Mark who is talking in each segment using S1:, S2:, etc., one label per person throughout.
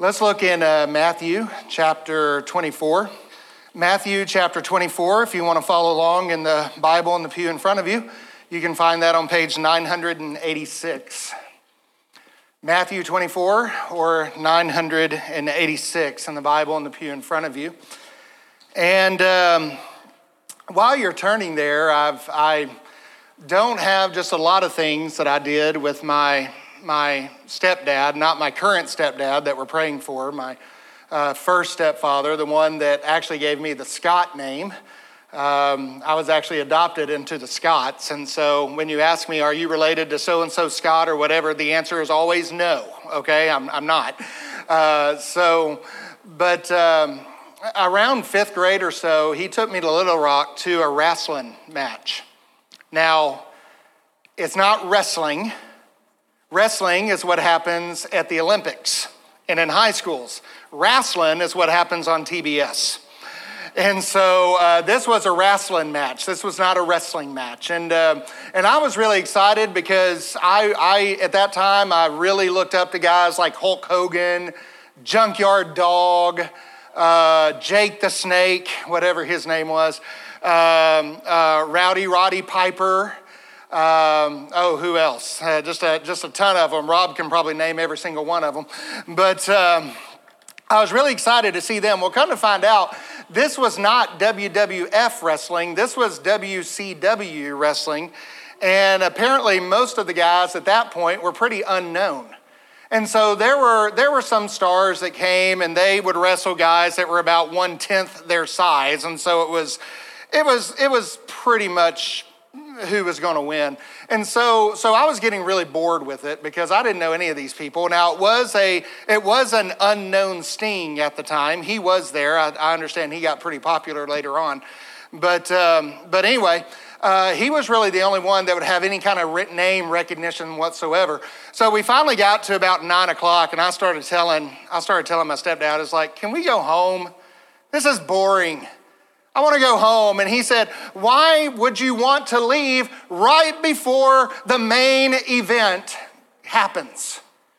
S1: Let's look in Matthew chapter 24. Matthew chapter 24, if you want to follow along in the Bible in the pew in front of you, you can find that on page 986. Matthew 24 or 986 in the Bible in the pew in front of you. And while you're turning there, I don't have just a lot of things that I did with my stepdad, not my current stepdad that we're praying for, my first stepfather, the one that actually gave me the Scott name. I was actually adopted into the Scotts, and so when you ask me, are you related to so-and-so Scott or whatever, the answer is always no, okay? I'm not. Around fifth grade or so, he took me to Little Rock to a wrestling match. Now, it's not wrestling. Wrestling is what happens at the Olympics and in high schools. Wrestling is what happens on TBS. And so this was a wrestling match. This was not a wrestling match. And I was really excited because I at that time, I really looked up to guys like Hulk Hogan, Junkyard Dog, Jake the Snake, whatever his name was, Rowdy Roddy Piper. Who else? Just a ton of them. Rob can probably name every single one of them. But I was really excited to see them. Well, come to find out, this was not WWF wrestling. This was WCW wrestling. And apparently most of the guys at that point were pretty unknown. And so there were some stars that came and they would wrestle guys that were about 1/10 their size. And so it was pretty much who was going to win. And so I was getting really bored with it because I didn't know any of these people. Now it was an unknown Sting at the time. He was there. I understand he got pretty popular later on. But anyway, he was really the only one that would have any kind of name recognition whatsoever. So we finally got to about 9 o'clock and I started telling my stepdad, it's like, can we go home? This is boring. I want to go home. And he said, why would you want to leave right before the main event happens?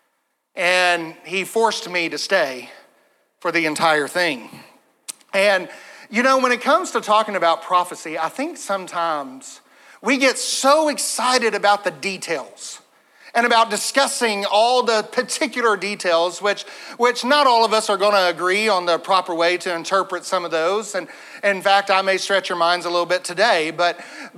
S1: And he forced me to stay for the entire thing. And, when it comes to talking about prophecy, I think sometimes we get so excited about the details and about discussing all the particular details, which not all of us are going to agree on the proper way to interpret some of those. And in fact, I may stretch your minds a little bit today, but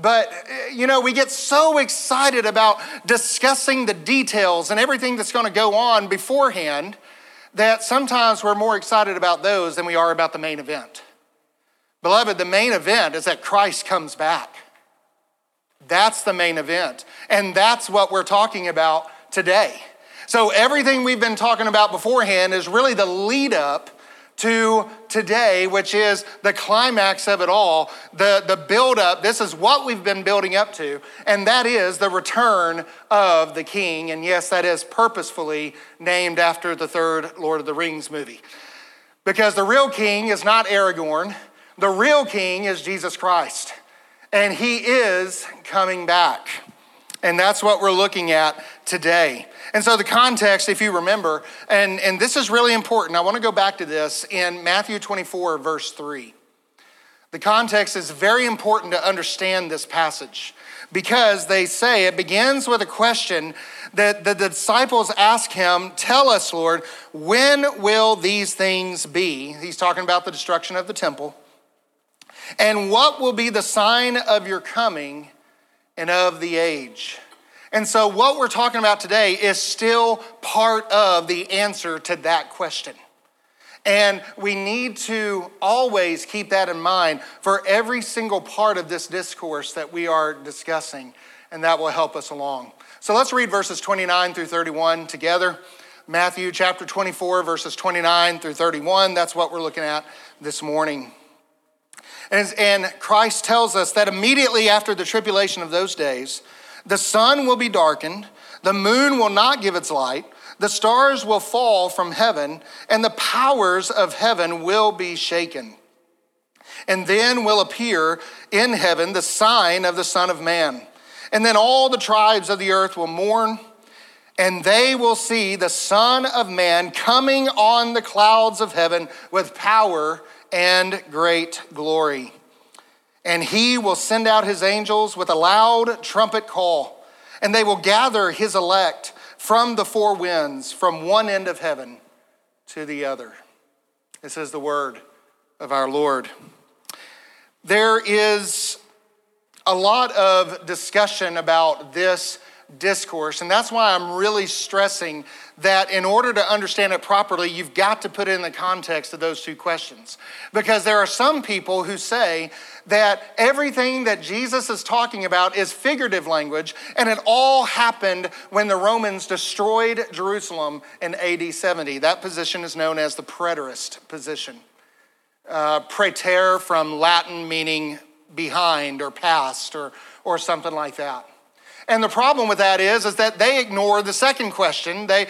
S1: we get so excited about discussing the details and everything that's going to go on beforehand that sometimes we're more excited about those than we are about the main event. Beloved, the main event is that Christ comes back. That's the main event. And that's what we're talking about today. So everything we've been talking about beforehand is really the lead up to today, which is the climax of it all, the build up. This is what we've been building up to, and that is the return of the King. And yes, that is purposefully named after the third Lord of the Rings movie. Because the real king is not Aragorn. The real king is Jesus Christ. And he is coming back. And that's what we're looking at today. And so the context, if you remember, and this is really important. I want to go back to this in Matthew 24, verse 3. The context is very important to understand this passage because they say it begins with a question that the disciples ask him, tell us, Lord, when will these things be? He's talking about the destruction of the temple. And what will be the sign of your coming and of the age? And so what we're talking about today is still part of the answer to that question. And we need to always keep that in mind for every single part of this discourse that we are discussing, and that will help us along. So let's read verses 29 through 31 together. Matthew chapter 24, verses 29 through 31. That's what we're looking at this morning. And Christ tells us that immediately after the tribulation of those days, the sun will be darkened, the moon will not give its light, the stars will fall from heaven, and the powers of heaven will be shaken. And then will appear in heaven the sign of the Son of Man. And then all the tribes of the earth will mourn, And they will see the Son of Man coming on the clouds of heaven with power and great glory. And he will send out his angels with a loud trumpet call, and they will gather his elect from the four winds, from one end of heaven to the other. This is the word of our Lord. There is a lot of discussion about this discourse, and that's why I'm really stressing that in order to understand it properly, you've got to put it in the context of those two questions. Because there are some people who say that everything that Jesus is talking about is figurative language, and it all happened when the Romans destroyed Jerusalem in AD 70. That position is known as the preterist position. Praeter from Latin meaning behind or past or something like that. And the problem with that is that they ignore the second question. They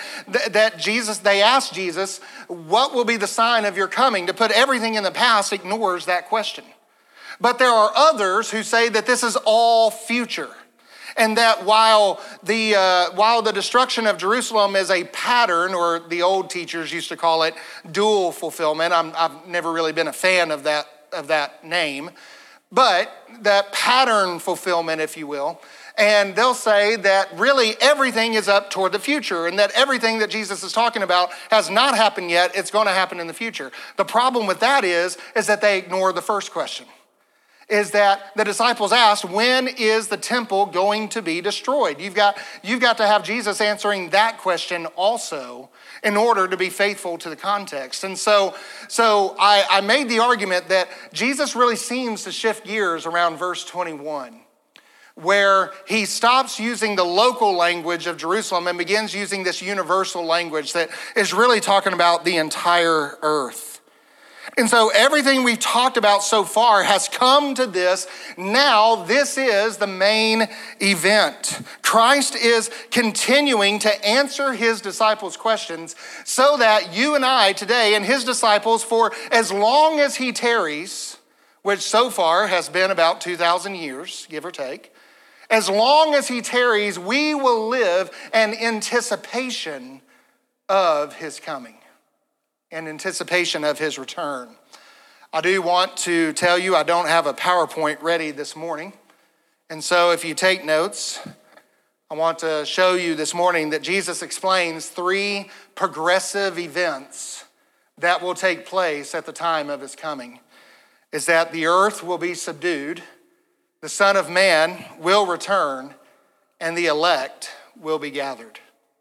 S1: ask Jesus, what will be the sign of your coming? To put everything in the past ignores that question. But there are others who say that this is all future. And that while the destruction of Jerusalem is a pattern, or the old teachers used to call it dual fulfillment. I've never really been a fan of that name. But that pattern fulfillment, if you will. And they'll say that really everything is up toward the future, and that everything that Jesus is talking about has not happened yet. It's going to happen in the future. The problem with that is that they ignore the first question. Is that the disciples asked, when is the temple going to be destroyed? You've got to have Jesus answering that question also in order to be faithful to the context. And so I made the argument that Jesus really seems to shift gears around verse 21. Where he stops using the local language of Jerusalem and begins using this universal language that is really talking about the entire earth. And so everything we've talked about so far has come to this. Now this is the main event. Christ is continuing to answer his disciples' questions so that you and I today and his disciples, for as long as he tarries, which so far has been about 2,000 years, give or take, as long as he tarries, we will live in anticipation of his coming, in anticipation of his return. I do want to tell you I don't have a PowerPoint ready this morning. And so if you take notes, I want to show you this morning that Jesus explains 3 progressive events that will take place at the time of his coming. Is that the earth will be subdued, the Son of Man will return, and the elect will be gathered.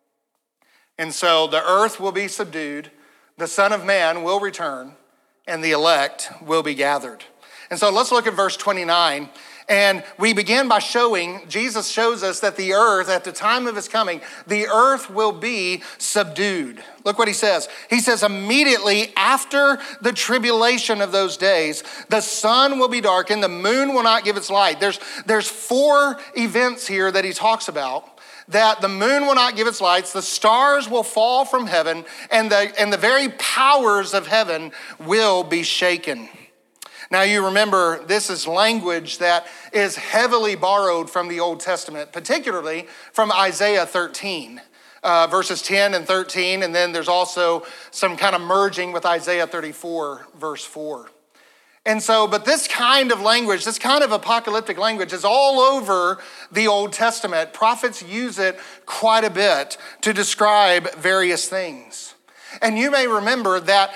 S1: And so the earth will be subdued, the Son of Man will return, and the elect will be gathered. And so let's look at verse 29. And we begin by Jesus shows us that the earth, at the time of his coming, the earth will be subdued. Look what he says. He says, immediately after the tribulation of those days, the sun will be darkened, the moon will not give its light. There's 4 events here that he talks about. That the moon will not give its lights, the stars will fall from heaven, and the very powers of heaven will be shaken. Now you remember, this is language that is heavily borrowed from the Old Testament, particularly from Isaiah 13, verses 10 and 13, and then there's also some kind of merging with Isaiah 34, verse 4. And so, but this kind of language, this kind of apocalyptic language is all over the Old Testament. Prophets use it quite a bit to describe various things. And you may remember that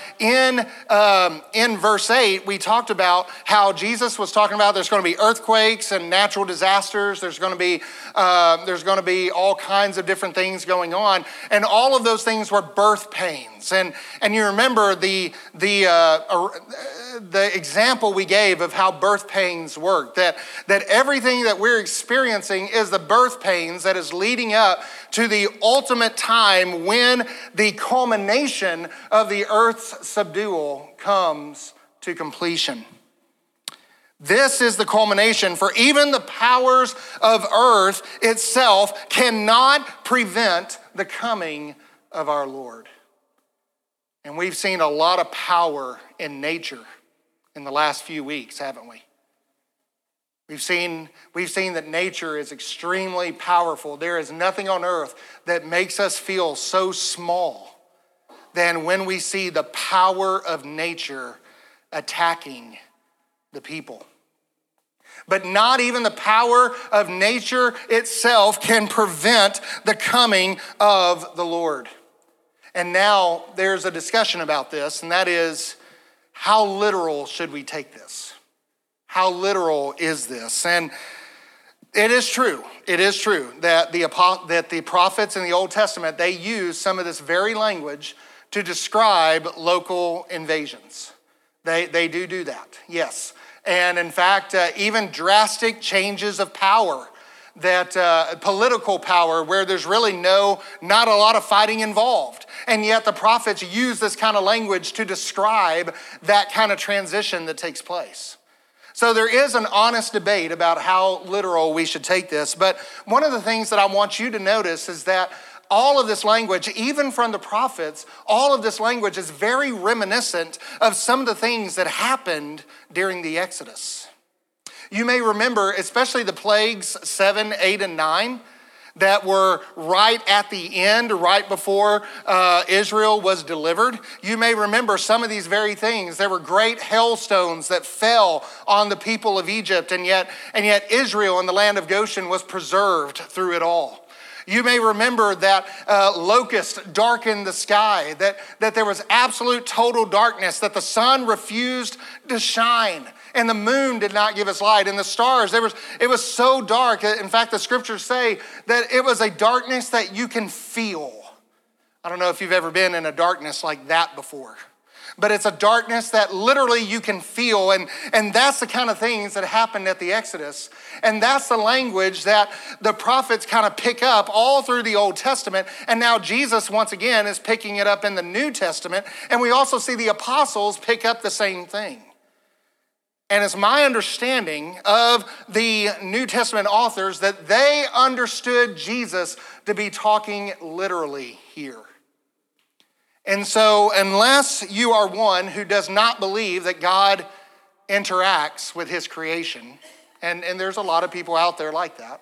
S1: in verse 8, we talked about how Jesus was talking about there's going to be earthquakes and natural disasters. There's going to be all kinds of different things going on. And all of those things were birth pains. And you remember the example we gave of how birth pains work, that everything that we're experiencing is the birth pains that is leading up to the ultimate time when the culmination of the earth's subdual comes to completion. This is the culmination, for even the powers of earth itself cannot prevent the coming of our Lord. And we've seen a lot of power in nature in the last few weeks, haven't we? We've seen that nature is extremely powerful. There is nothing on earth that makes us feel so small than when we see the power of nature attacking the people. But not even the power of nature itself can prevent the coming of the Lord. And now there's a discussion about this, and that is, how literal should we take this? How literal is this? And it is true that the prophets in the Old Testament, they use some of this very language to describe local invasions. They do that, yes. And in fact, even drastic changes of power, that political power where there's really not a lot of fighting involved. And yet the prophets use this kind of language to describe that kind of transition that takes place. So there is an honest debate about how literal we should take this. But one of the things that I want you to notice is that all of this language, even from the prophets, all of this language is very reminiscent of some of the things that happened during the Exodus. You may remember, especially the plagues 7, 8, and 9, that were right at the end, right before Israel was delivered. You may remember some of these very things. There were great hailstones that fell on the people of Egypt, and yet Israel in the land of Goshen was preserved through it all. You may remember that locusts darkened the sky, that there was absolute total darkness, that the sun refused to shine, and the moon did not give us light, and the stars, it was so dark. In fact, the scriptures say that it was a darkness that you can feel. I don't know if you've ever been in a darkness like that before, but it's a darkness that literally you can feel, and that's the kind of things that happened at the Exodus. And that's the language that the prophets kind of pick up all through the Old Testament, and now Jesus, once again, is picking it up in the New Testament, and we also see the apostles pick up the same thing. And it's my understanding of the New Testament authors that they understood Jesus to be talking literally here. And so unless you are one who does not believe that God interacts with his creation, and there's a lot of people out there like that,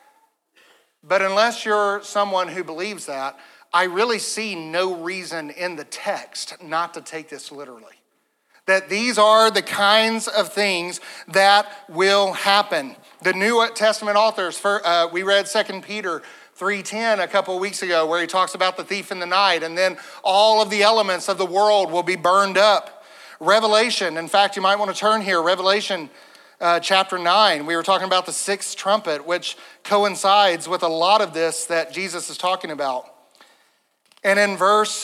S1: but unless you're someone who believes that, I really see no reason in the text not to take this literally. That these are the kinds of things that will happen. The New Testament authors, we read 2 Peter 3:10 a couple of weeks ago, where he talks about the thief in the night, and then all of the elements of the world will be burned up. Revelation, in fact, you might want to turn here, Revelation chapter 9. We were talking about the sixth trumpet, which coincides with a lot of this that Jesus is talking about. And in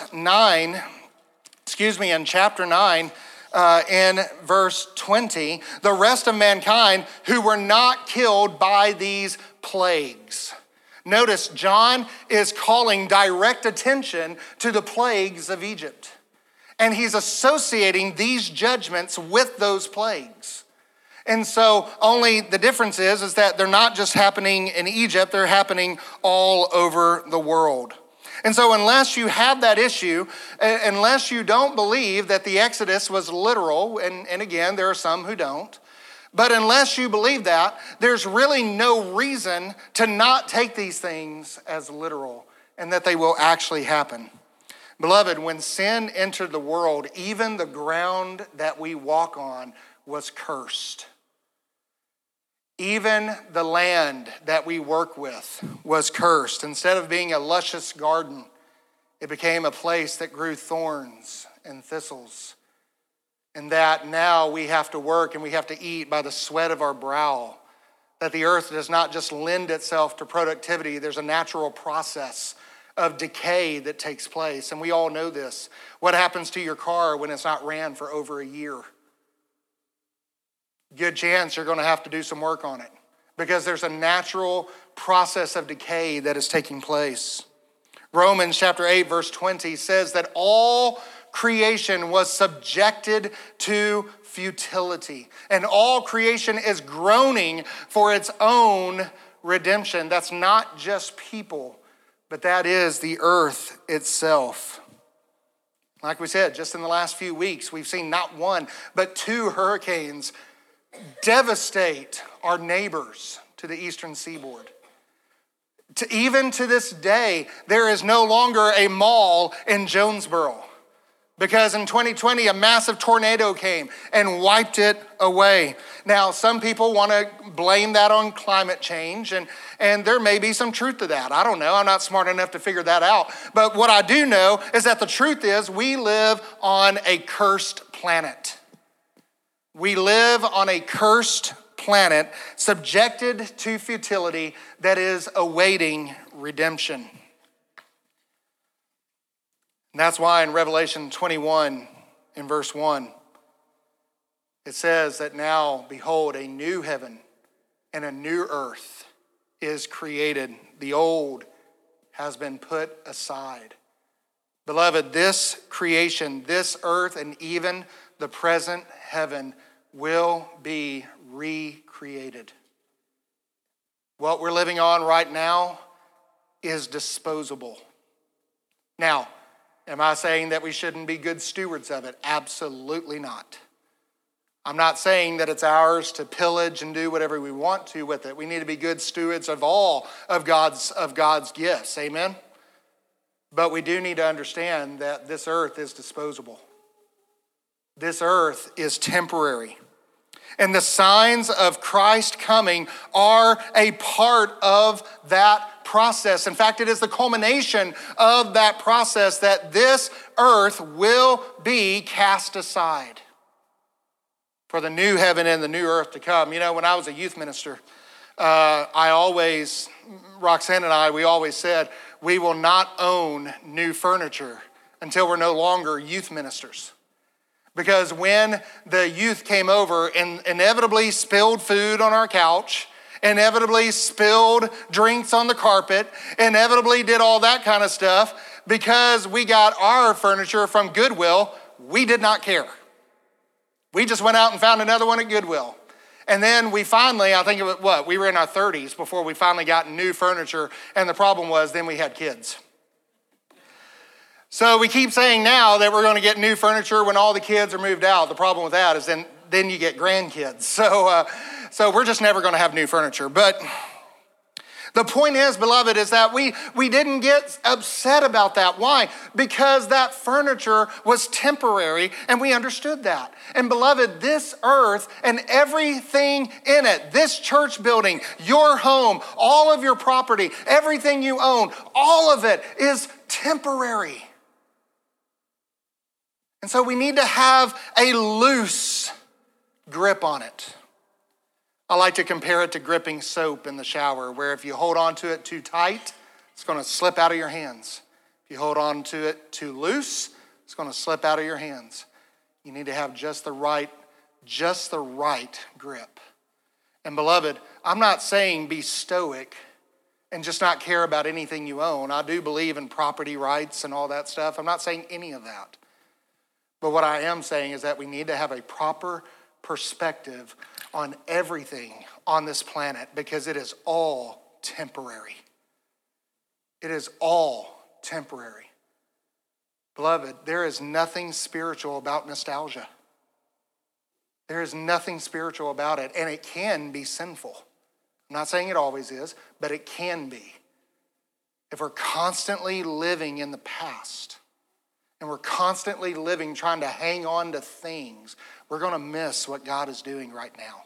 S1: in chapter 9, in verse 20, the rest of mankind who were not killed by these plagues. Notice, John is calling direct attention to the plagues of Egypt. And he's associating these judgments with those plagues. And so only the difference is that they're not just happening in Egypt, they're happening all over the world. And so unless you have that issue, unless you don't believe that the Exodus was literal, and again, there are some who don't, but unless you believe that, there's really no reason to not take these things as literal and that they will actually happen. Beloved, when sin entered the world, even the ground that we walk on was cursed. Even the land that we work with was cursed. Instead of being a luscious garden, it became a place that grew thorns and thistles. And that now we have to work and we have to eat by the sweat of our brow. That the earth does not just lend itself to productivity. There's a natural process of decay that takes place. And we all know this. What happens to your car when it's not ran for over a year? Good chance you're going to have to do some work on it, because there's a natural process of decay that is taking place. Romans chapter 8, verse 20 says that all creation was subjected to futility, and all creation is groaning for its own redemption. That's not just people, but that is the earth itself. Like we said, just in the last few weeks, we've seen not one, but two hurricanes devastate our neighbors to the eastern seaboard. Even to this day, there is no longer a mall in Jonesboro because in 2020, a massive tornado came and wiped it away. Now, some people want to blame that on climate change, and there may be some truth to that. I don't know. I'm not smart enough to figure that out. But what I do know is that the truth is we live on a cursed planet. We live on a cursed planet subjected to futility that is awaiting redemption. And that's why in Revelation 21 in verse 1, it says that now, behold, a new heaven and a new earth is created. The old has been put aside. Beloved, this creation, this earth, and even the present heaven will be recreated. What we're living on right now is disposable. Now, am I saying that we shouldn't be good stewards of it? Absolutely not. I'm not saying that it's ours to pillage and do whatever we want to with it. We need to be good stewards of all of God's gifts. Amen? But we do need to understand that this earth is disposable. This earth is temporary. And the signs of Christ coming are a part of that process. In fact, it is the culmination of that process that this earth will be cast aside for the new heaven and the new earth to come. You know, when I was a youth minister, Roxanne and I, we always said, we will not own new furniture until we're no longer youth ministers. Because when the youth came over and inevitably spilled food on our couch, inevitably spilled drinks on the carpet, inevitably did all that kind of stuff, because we got our furniture from Goodwill, we did not care. We just went out and found another one at Goodwill. And then we finally, I think it was we were in our 30s before we finally got new furniture, and the problem was then we had kids. So we keep saying now that we're going to get new furniture when all the kids are moved out. The problem with that is then you get grandkids. So we're just never going to have new furniture. But the point is, beloved, is that we didn't get upset about that. Why? Because that furniture was temporary, and we understood that. And beloved, this earth and everything in it, this church building, your home, all of your property, everything you own, all of it is temporary. And so we need to have a loose grip on it. I like to compare it to gripping soap in the shower, where if you hold on to it too tight, it's going to slip out of your hands. If you hold on to it too loose, it's going to slip out of your hands. You need to have just the right grip. And beloved, I'm not saying be stoic and just not care about anything you own. I do believe in property rights and all that stuff. I'm not saying any of that. But what I am saying is that we need to have a proper perspective on everything on this planet because it is all temporary. It is all temporary. Beloved, there is nothing spiritual about nostalgia. There is nothing spiritual about it, and it can be sinful. I'm not saying it always is, but it can be. If we're constantly living in the past, and we're constantly living trying to hang on to things, we're going to miss what God is doing right now.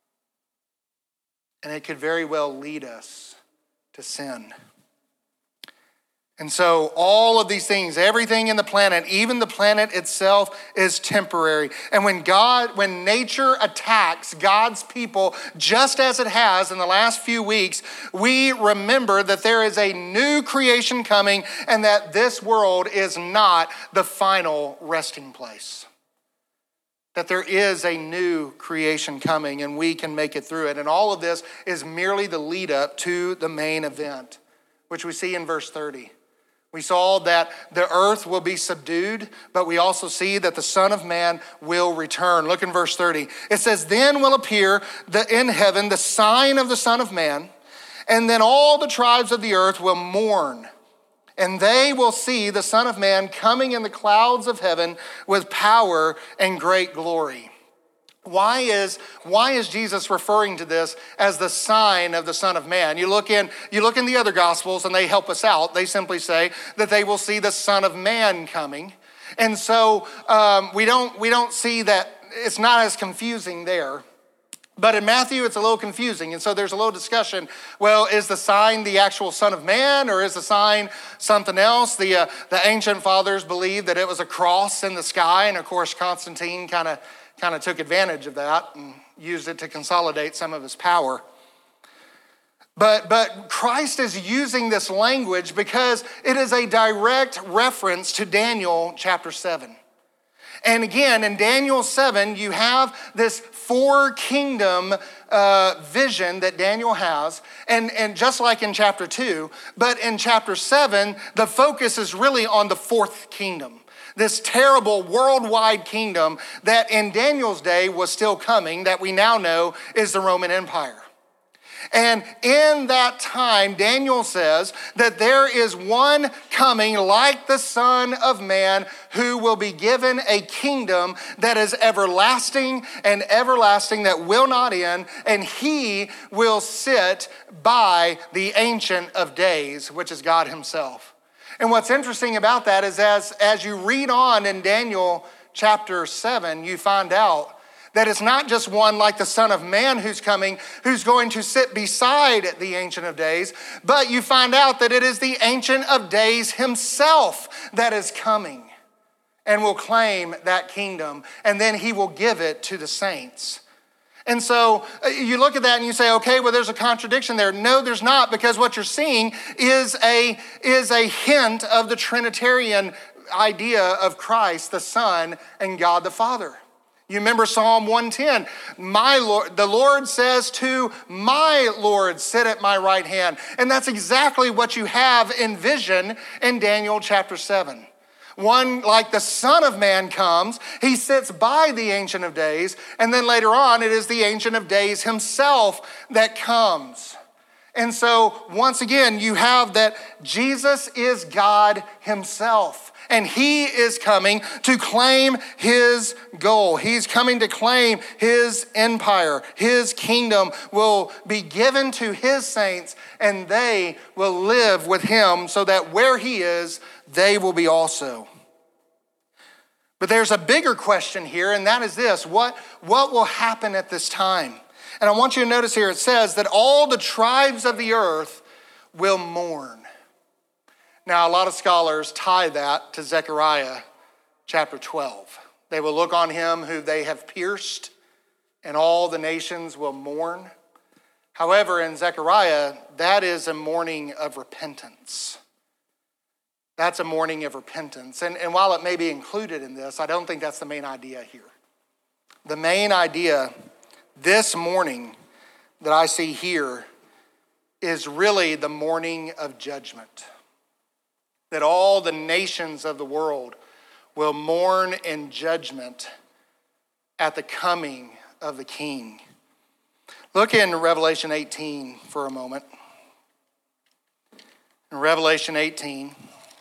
S1: And it could very well lead us to sin. And so all of these things, everything in the planet, even the planet itself is temporary. And when nature attacks God's people, just as it has in the last few weeks, we remember that there is a new creation coming and that this world is not the final resting place. That there is a new creation coming and we can make it through it. And all of this is merely the lead up to the main event, which we see in verse 30. We saw that the earth will be subdued, but we also see that the Son of Man will return. Look in verse 30. It says, then will appear in heaven the sign of the Son of Man, and then all the tribes of the earth will mourn. And they will see the Son of Man coming in the clouds of heaven with power and great glory. Why is Jesus referring to this as the sign of the Son of Man? You look in the other Gospels and they help us out. They simply say that they will see the Son of Man coming. And so we don't see that. It's not as confusing there. But in Matthew, it's a little confusing. And so there's a little discussion. Well, is the sign the actual Son of Man, or is the sign something else? The ancient fathers believed that it was a cross in the sky. And of course, Constantine kind of took advantage of that and used it to consolidate some of his power. But Christ is using this language because it is a direct reference to Daniel chapter 7. And again, in Daniel 7, you have this four-kingdom vision that Daniel has, and just like in chapter 2, but in chapter 7, the focus is really on the fourth kingdom. This terrible worldwide kingdom that in Daniel's day was still coming, that we now know is the Roman Empire. And in that time, Daniel says that there is one coming like the Son of Man who will be given a kingdom that is everlasting and everlasting, that will not end, and he will sit by the Ancient of Days, which is God himself. And what's interesting about that is as you read on in Daniel chapter 7, you find out that it's not just one like the Son of Man who's coming, who's going to sit beside the Ancient of Days, but you find out that it is the Ancient of Days himself that is coming and will claim that kingdom, and then he will give it to the saints. And so you look at that and you say, okay, well, there's a contradiction there. No, there's not, because what you're seeing is a hint of the Trinitarian idea of Christ, the Son, and God the Father. You remember Psalm 110, the Lord says to my Lord, sit at my right hand. And that's exactly what you have in vision in Daniel chapter 7. One like the Son of Man comes, he sits by the Ancient of Days, and then later on it is the Ancient of Days himself that comes. And so once again, you have that Jesus is God himself. And he is coming to claim his goal. He's coming to claim his empire. His kingdom will be given to his saints, and they will live with him so that where he is, they will be also. But there's a bigger question here, and that is this. What will happen at this time? And I want you to notice here, it says that all the tribes of the earth will mourn. Now, a lot of scholars tie that to Zechariah chapter 12. They will look on him who they have pierced, and all the nations will mourn. However, in Zechariah, that is a mourning of repentance. That's a mourning of repentance. And while it may be included in this, I don't think that's the main idea here. The main idea this mourning that I see here is really the mourning of judgment. That all the nations of the world will mourn in judgment at the coming of the King. Look in Revelation 18 for a moment. In Revelation 18,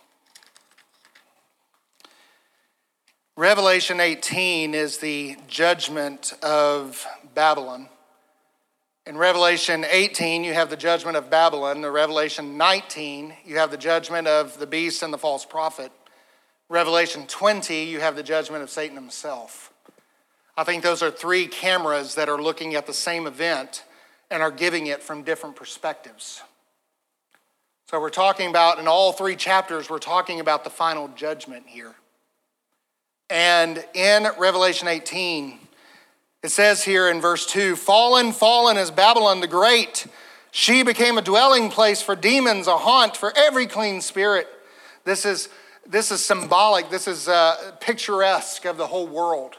S1: Revelation 18 is the judgment of Babylon. In Revelation 18, you have the judgment of Babylon. In Revelation 19, you have the judgment of the beast and the false prophet. Revelation 20, you have the judgment of Satan himself. I think those are three cameras that are looking at the same event and are giving it from different perspectives. So we're talking about, in all three chapters, we're talking about the final judgment here. And in Revelation 18, it says here in verse 2, fallen, fallen is Babylon the Great. She became a dwelling place for demons, a haunt for every clean spirit. This is symbolic. This is picturesque of the whole world.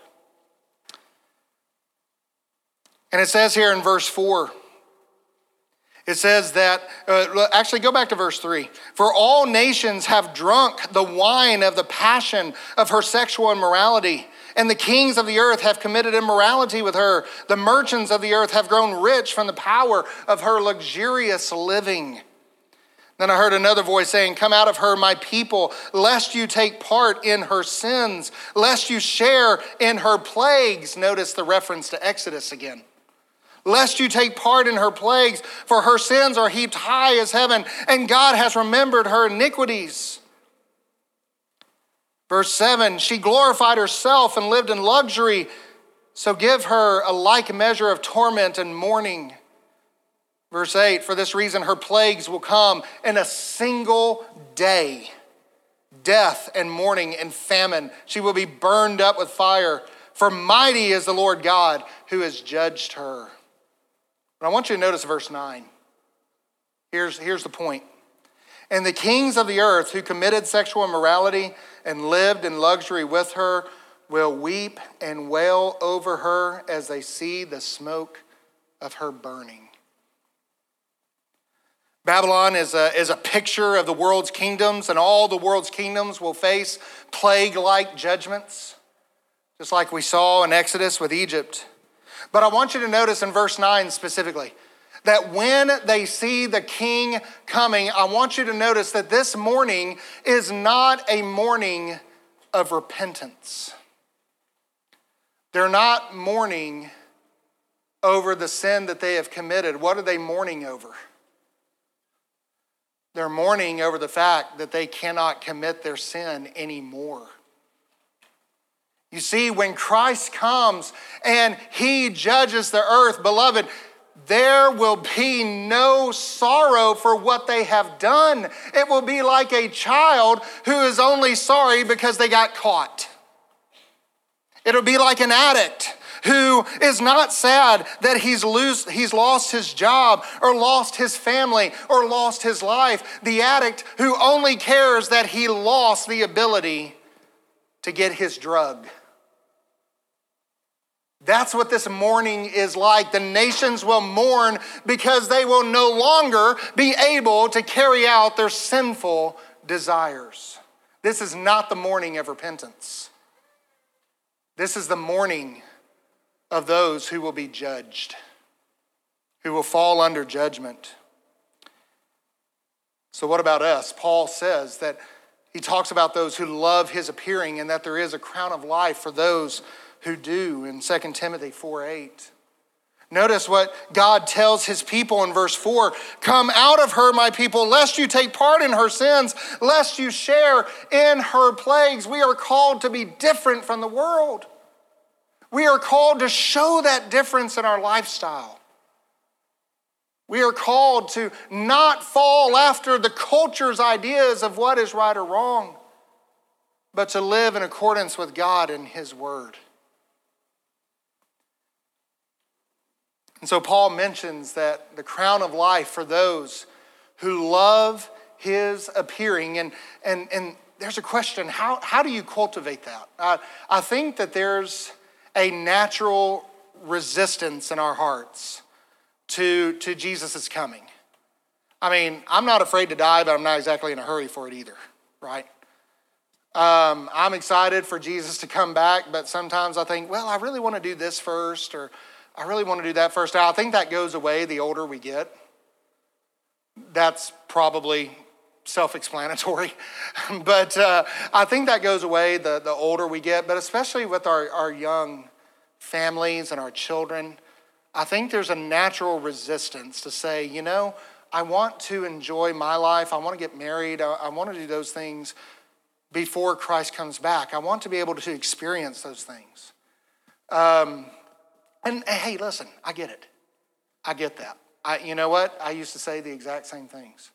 S1: And it says here in verse 4, it says that, actually go back to verse 3. For all nations have drunk the wine of the passion of her sexual immorality. And the kings of the earth have committed immorality with her. The merchants of the earth have grown rich from the power of her luxurious living. Then I heard another voice saying, come out of her, my people, lest you take part in her sins, lest you share in her plagues. Notice the reference to Exodus again. Lest you take part in her plagues, for her sins are heaped high as heaven, and God has remembered her iniquities. Verse 7, she glorified herself and lived in luxury, so give her a like measure of torment and mourning. Verse 8, for this reason her plagues will come in a single day. Death and mourning and famine. She will be burned up with fire. For mighty is the Lord God who has judged her. But I want you to notice verse 9. Here's the point. And the kings of the earth who committed sexual immorality and lived in luxury with her will weep and wail over her as they see the smoke of her burning. Babylon is a picture of the world's kingdoms, and all the world's kingdoms will face plague-like judgments, just like we saw in Exodus with Egypt. But I want you to notice in verse 9 specifically, that when they see the king coming, I want you to notice that this mourning is not a mourning of repentance. They're not mourning over the sin that they have committed. What are they mourning over? They're mourning over the fact that they cannot commit their sin anymore. You see, when Christ comes and he judges the earth, beloved, there will be no sorrow for what they have done. It will be like a child who is only sorry because they got caught. It'll be like an addict who is not sad that he's lost his job or lost his family or lost his life. The addict who only cares that he lost the ability to get his drug. That's what this mourning is like. The nations will mourn because they will no longer be able to carry out their sinful desires. This is not the mourning of repentance. This is the mourning of those who will be judged, who will fall under judgment. So what about us? Paul says that he talks about those who love his appearing and that there is a crown of life for those who do in 2 Timothy 4:8. Notice what God tells his people in verse 4. Come out of her, my people, lest you take part in her sins, lest you share in her plagues. We are called to be different from the world. We are called to show that difference in our lifestyle. We are called to not fall after the culture's ideas of what is right or wrong, but to live in accordance with God and his word. And so Paul mentions that the crown of life for those who love his appearing. And there's a question, how do you cultivate that? I think that there's a natural resistance in our hearts to Jesus' coming. I mean, I'm not afraid to die, but I'm not exactly in a hurry for it either, right? I'm excited for Jesus to come back, but sometimes I think, well, I really want to do this first, or I really want to do that first. I think that goes away the older we get. That's probably self-explanatory. But I think that goes away the older we get, but especially with our young families and our children, I think there's a natural resistance to say, you know, I want to enjoy my life. I want to get married. I want to do those things before Christ comes back. I want to be able to experience those things. And hey, listen, I get it. I get that. You know what? I used to say the exact same things.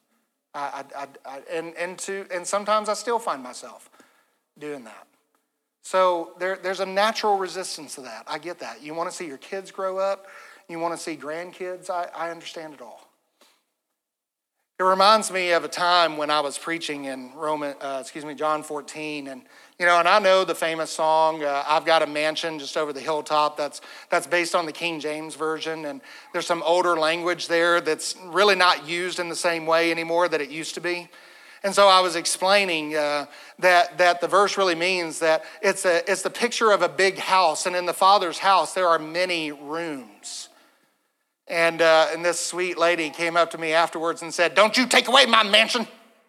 S1: And sometimes I still find myself doing that. So there's a natural resistance to that. I get that. You want to see your kids grow up. You want to see grandkids. I understand it all. It reminds me of a time when I was preaching in John 14, and I know the famous song, I've Got a Mansion Just Over the Hilltop, that's based on the King James Version, and there's some older language there that's really not used in the same way anymore that it used to be. And so I was explaining that the verse really means that it's the picture of a big house, and in the Father's house there are many rooms. And this sweet lady came up to me afterwards and said, "Don't you take away my mansion."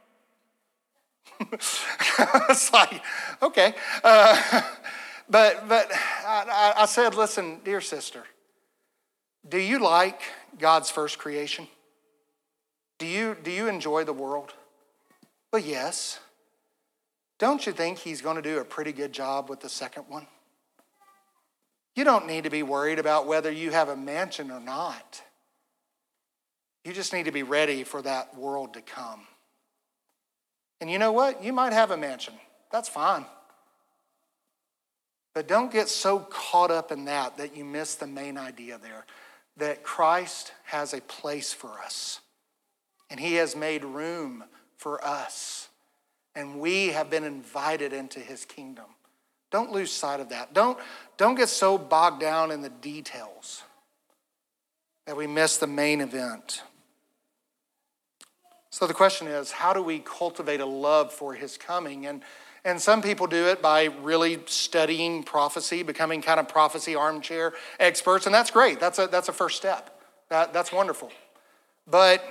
S1: It's like, okay. But I said, "Listen, dear sister, do you like God's first creation? Do you enjoy the world?" "Well, yes." "Don't you think he's going to do a pretty good job with the second one? You don't need to be worried about whether you have a mansion or not. You just need to be ready for that world to come. And you know what? You might have a mansion. That's fine. But don't get so caught up in that you miss the main idea there, that Christ has a place for us. And he has made room for us. And we have been invited into his kingdom. Don't lose sight of that. Don't get so bogged down in the details that we miss the main event. So the question is, how do we cultivate a love for his coming? And some people do it by really studying prophecy, becoming kind of prophecy armchair experts, and that's great. That's a first step. That's wonderful. But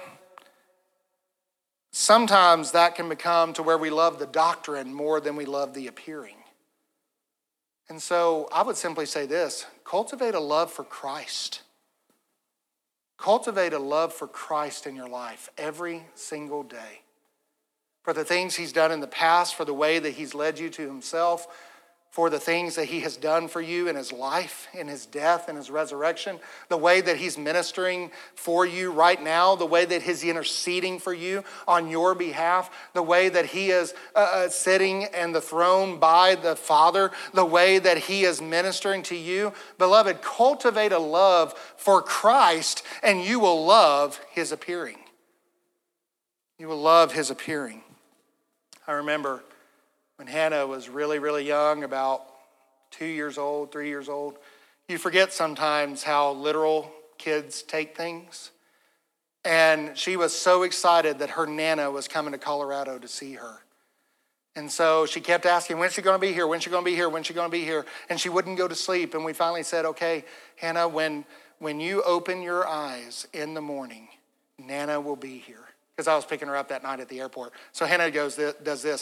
S1: sometimes that can become to where we love the doctrine more than we love the appearing. And so I would simply say this: cultivate a love for Christ. Cultivate a love for Christ in your life every single day. For the things he's done in the past, for the way that he's led you to himself, for the things that he has done for you in his life, in his death, and his resurrection, the way that he's ministering for you right now, the way that he's interceding for you on your behalf, the way that he is sitting in the throne by the Father, the way that he is ministering to you. Beloved, cultivate a love for Christ, and you will love his appearing. You will love his appearing. I remember when Hannah was really, really young, about 2 years old, 3 years old, you forget sometimes how literal kids take things. And she was so excited that her Nana was coming to Colorado to see her. And so she kept asking, "When's she going to be here? When's she going to be here? When's she going to be here?" And she wouldn't go to sleep. And we finally said, "Okay, Hannah, when you open your eyes in the morning, Nana will be here." Because I was picking her up that night at the airport. So Hannah does this.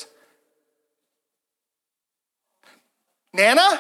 S1: "Nana?"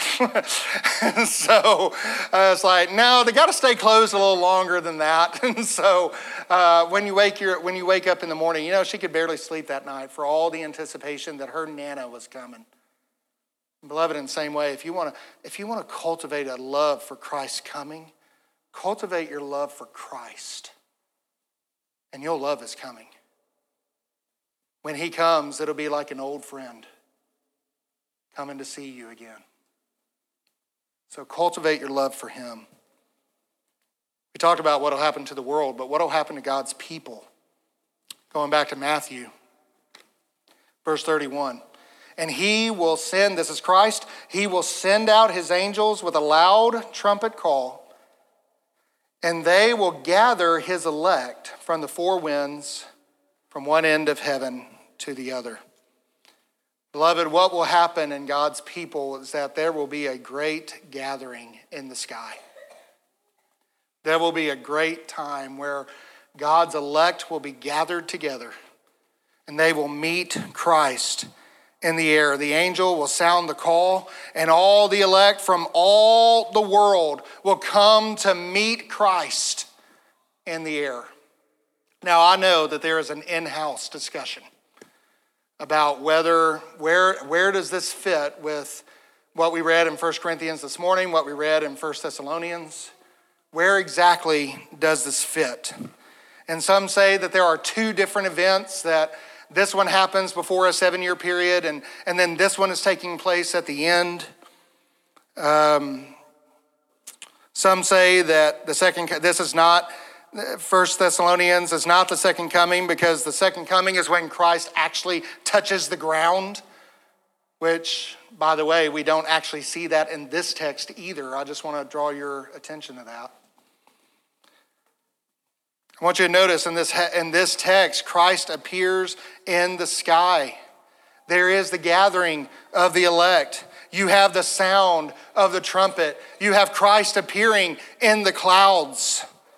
S1: So it's like, no, they got to stay closed a little longer than that. And so when you wake up in the morning, she could barely sleep that night for all the anticipation that her Nana was coming. Beloved, in the same way, if you want to cultivate a love for Christ's coming, cultivate your love for Christ, and you'll love his coming. When he comes, it'll be like an old friend coming to see you again. So cultivate your love for him. We talked about what will happen to the world, but what will happen to God's people? Going back to Matthew, verse 31. "And he will send," this is Christ, "he will send out his angels with a loud trumpet call, and they will gather his elect from the four winds, from one end of heaven to the other." Beloved, what will happen in God's people is that there will be a great gathering in the sky. There will be a great time where God's elect will be gathered together and they will meet Christ in the air. The angel will sound the call, and all the elect from all the world will come to meet Christ in the air. Now, I know that there is an in-house discussion about where does this fit with what we read in 1 Corinthians this morning, what we read in 1 Thessalonians. Where exactly does this fit? And some say that there are two different events, that this one happens before a 7-year period, and then this one is taking place at the end. Some say that this is not, 1 Thessalonians is not the second coming, because the second coming is when Christ actually touches the ground, which, by the way, we don't actually see that in this text either. I just want to draw your attention to that. I want you to notice in this text, Christ appears in the sky. There is the gathering of the elect. You have the sound of the trumpet. You have Christ appearing in the clouds.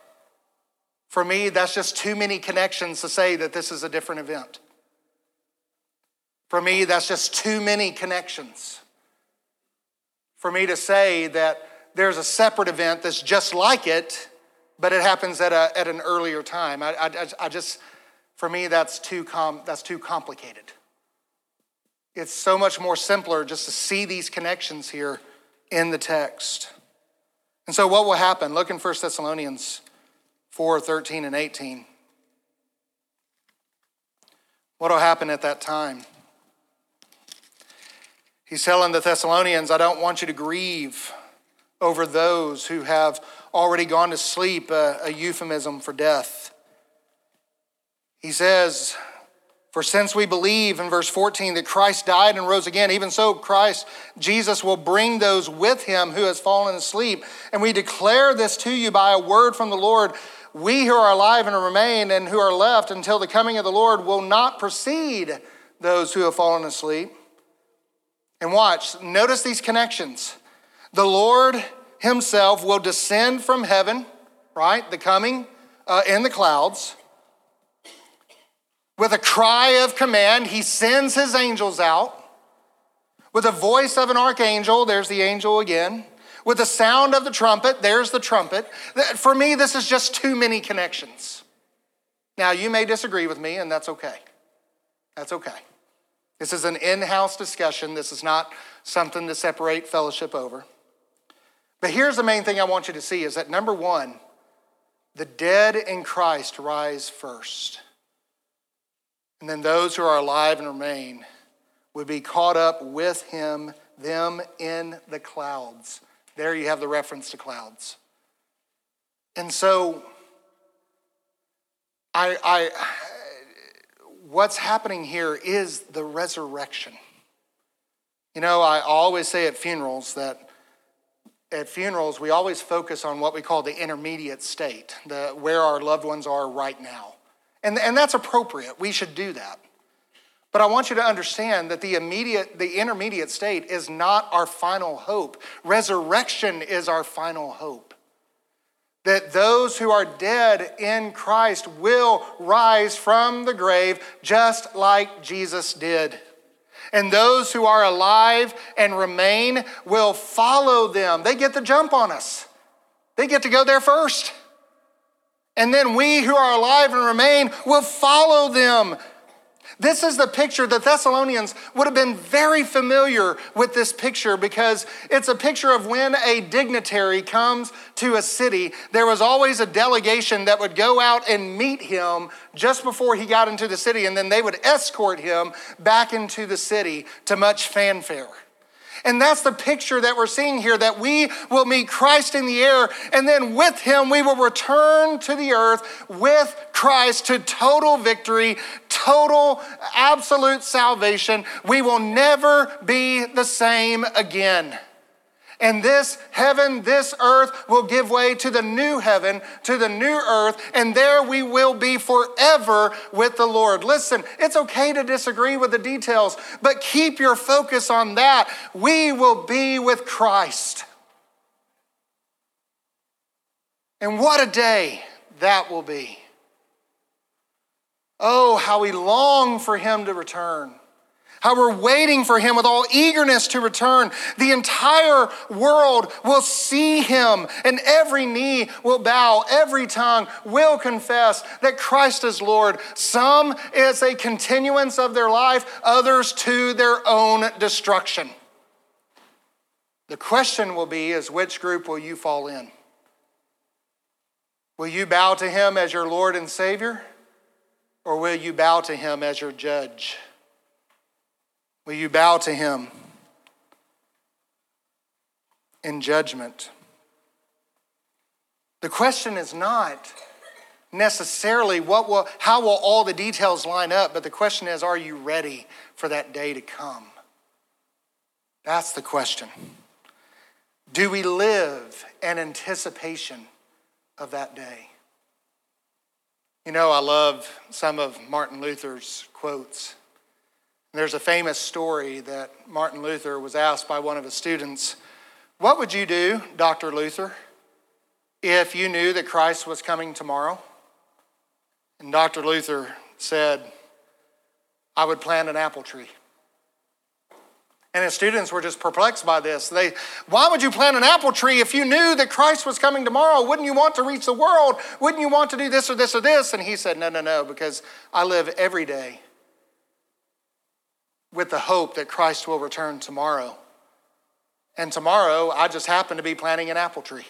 S1: For me, that's just too many connections to say that this is a different event. For me, that's just too many connections for me to say that there's a separate event that's just like it, but it happens at an earlier time. I just, for me, that's too complicated. It's so much more simpler just to see these connections here in the text. And so what will happen? Look in 1 Thessalonians 4:13 and 18. What will happen at that time? He's telling the Thessalonians, I don't want you to grieve over those who have already gone to sleep, a euphemism for death. He says, for since we believe, in verse 14, that Christ died and rose again, even so Christ, Jesus, will bring those with him who has fallen asleep. And we declare this to you by a word from the Lord. We who are alive and remain and who are left until the coming of the Lord will not precede those who have fallen asleep. And watch, notice these connections. The Lord himself will descend from heaven, right? The coming in the clouds. With a cry of command, he sends his angels out. With a voice of an archangel, there's the angel again. With the sound of the trumpet, there's the trumpet. For me, this is just too many connections. Now, you may disagree with me, and that's okay. That's okay. This is an in-house discussion. This is not something to separate fellowship over. But here's the main thing I want you to see is that number one, the dead in Christ rise first. And then those who are alive and remain would be caught up with him, them in the clouds. There you have the reference to clouds. And so what's happening here is the resurrection. You know, I always say at funerals that at funerals we always focus on what we call the intermediate state, where our loved ones are right now. And that's appropriate. We should do that. But I want you to understand that the intermediate state is not our final hope. Resurrection is our final hope. That those who are dead in Christ will rise from the grave just like Jesus did. And those who are alive and remain will follow them. They get the jump on us. They get to go there first. And then we who are alive and remain will follow them. This is the picture. The Thessalonians would have been very familiar with this picture because it's a picture of when a dignitary comes to a city. There was always a delegation that would go out and meet him just before he got into the city, and then they would escort him back into the city to much fanfare. And that's the picture that we're seeing here, that we will meet Christ in the air, and then with him we will return to the earth with Christ to total victory, total, absolute salvation. We will never be the same again. And this heaven, this earth will give way to the new heaven, to the new earth, and there we will be forever with the Lord. Listen, it's okay to disagree with the details, but keep your focus on that. We will be with Christ. And what a day that will be. Oh, how we long for him to return. How we're waiting for him with all eagerness to return. The entire world will see him, and every knee will bow, every tongue will confess that Christ is Lord. Some as a continuance of their life, others to their own destruction. The question will be is which group will you fall in? Will you bow to him as your Lord and Savior? Or will you bow to him as your judge? Will you bow to him in judgment? The question is not necessarily how will all the details line up, but the question is, are you ready for that day to come? That's the question. Do we live in anticipation of that day? You know, I love some of Martin Luther's quotes. There's a famous story that Martin Luther was asked by one of his students, what would you do, Dr. Luther, if you knew that Christ was coming tomorrow? And Dr. Luther said, I would plant an apple tree. And his students were just perplexed by this. Why would you plant an apple tree if you knew that Christ was coming tomorrow? Wouldn't you want to reach the world? Wouldn't you want to do this or this or this? And he said, no, because I live every day with the hope that Christ will return tomorrow. And tomorrow, I just happen to be planting an apple tree.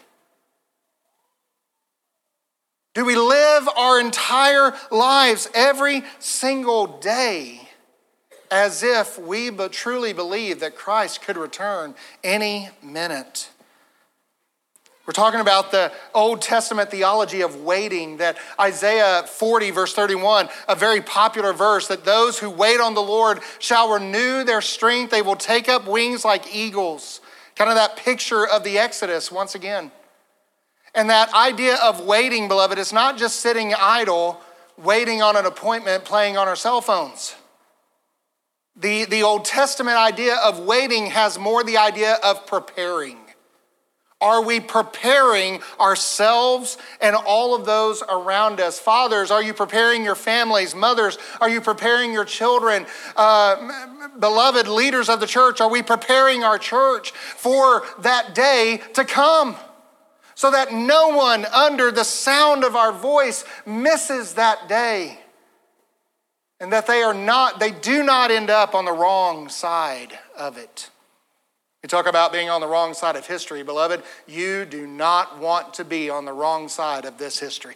S1: Do we live our entire lives every single day as if we but truly believe that Christ could return any minute? We're talking about the Old Testament theology of waiting, that Isaiah 40 verse 31, a very popular verse, that those who wait on the Lord shall renew their strength. They will take up wings like eagles. Kind of that picture of the Exodus once again. And that idea of waiting, beloved, is not just sitting idle, waiting on an appointment, playing on our cell phones. The Old Testament idea of waiting has more the idea of preparing. Are we preparing ourselves and all of those around us? Fathers, are you preparing your families? Mothers, are you preparing your children? Beloved leaders of the church, are we preparing our church for that day to come? So that no one under the sound of our voice misses that day. And that they do not end up on the wrong side of it. We talk about being on the wrong side of history, beloved. You do not want to be on the wrong side of this history.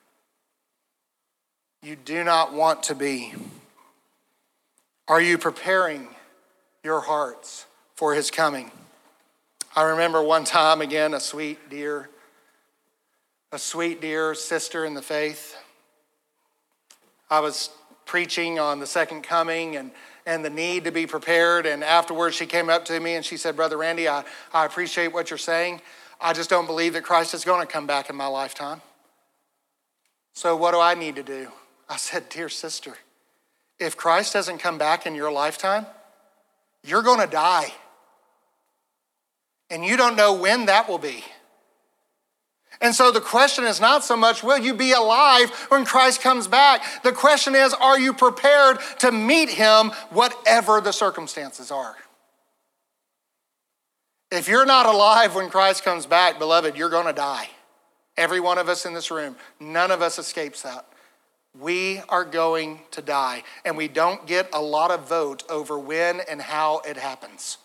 S1: You do not want to be. Are you preparing your hearts for his coming? I remember one time, again, a sweet dear sister in the faith. I was preaching on the second coming and the need to be prepared. And afterwards she came up to me and she said, Brother Randy, I appreciate what you're saying. I just don't believe that Christ is going to come back in my lifetime. So what do I need to do? I said, dear sister, if Christ doesn't come back in your lifetime, you're going to die. And you don't know when that will be. And so the question is not so much, will you be alive when Christ comes back? The question is, are you prepared to meet him whatever the circumstances are? If you're not alive when Christ comes back, beloved, you're going to die. Every one of us in this room, none of us escapes that. We are going to die, and we don't get a lot of vote over when and how it happens.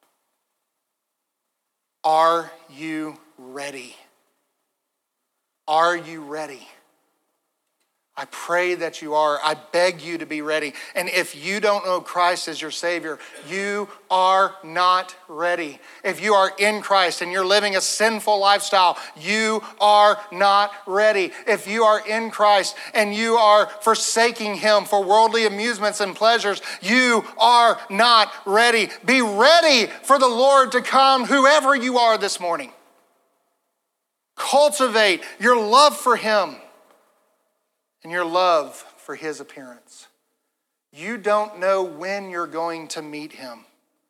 S1: Are you ready? Are you ready? I pray that you are. I beg you to be ready. And if you don't know Christ as your Savior, you are not ready. If you are in Christ and you're living a sinful lifestyle, you are not ready. If you are in Christ and you are forsaking him for worldly amusements and pleasures, you are not ready. Be ready for the Lord to come, whoever you are this morning. Cultivate your love for him and your love for his appearance. You don't know when you're going to meet him.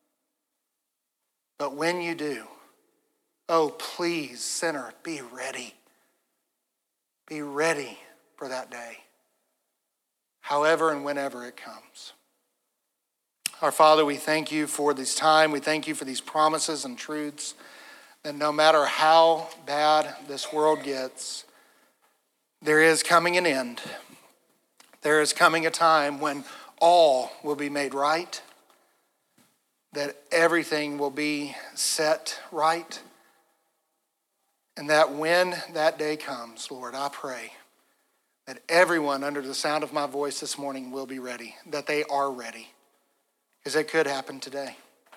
S1: But when you do, oh, please, sinner, be ready. Be ready for that day, however and whenever it comes. Our Father, we thank you for this time. We thank you for these promises and truths that no matter how bad this world gets, there is coming an end. There is coming a time when all will be made right, that everything will be set right, and that when that day comes, Lord, I pray that everyone under the sound of my voice this morning will be ready, that they are ready, because it could happen today.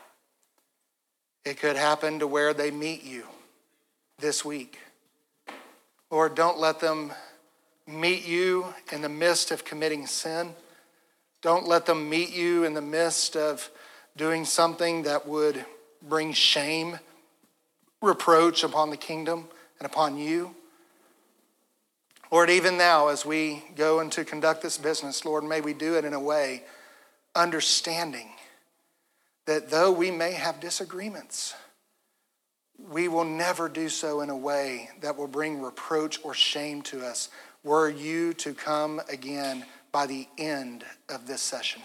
S1: It could happen to where they meet you this week. Lord, don't let them meet you in the midst of committing sin. Don't let them meet you in the midst of doing something that would bring shame, reproach upon the kingdom and upon you. Lord, even now as we go and to conduct this business, Lord, may we do it in a way understanding that though we may have disagreements, we will never do so in a way that will bring reproach or shame to us. were you to come again by the end of this session.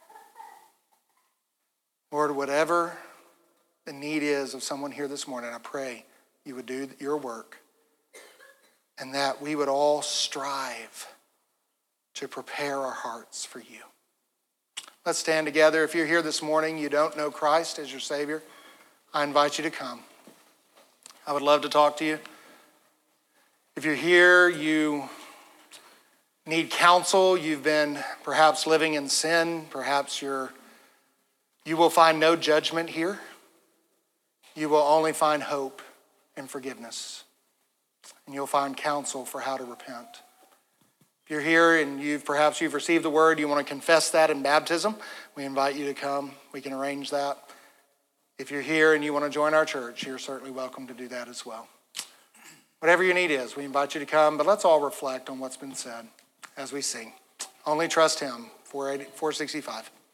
S1: Lord, whatever the need is of someone here this morning, I pray you would do your work and that we would all strive to prepare our hearts for you. Let's stand together. If you're here this morning, you don't know Christ as your Savior, I invite you to come. I would love to talk to you. If you're here, you need counsel, you've been perhaps living in sin, perhaps you will find no judgment here. You will only find hope and forgiveness. And you'll find counsel for how to repent. If you're here and you've received the word, you want to confess that in baptism, we invite you to come. We can arrange that. If you're here and you want to join our church, you're certainly welcome to do that as well. Whatever your need is, we invite you to come, but let's all reflect on what's been said as we sing. Only trust him, 465.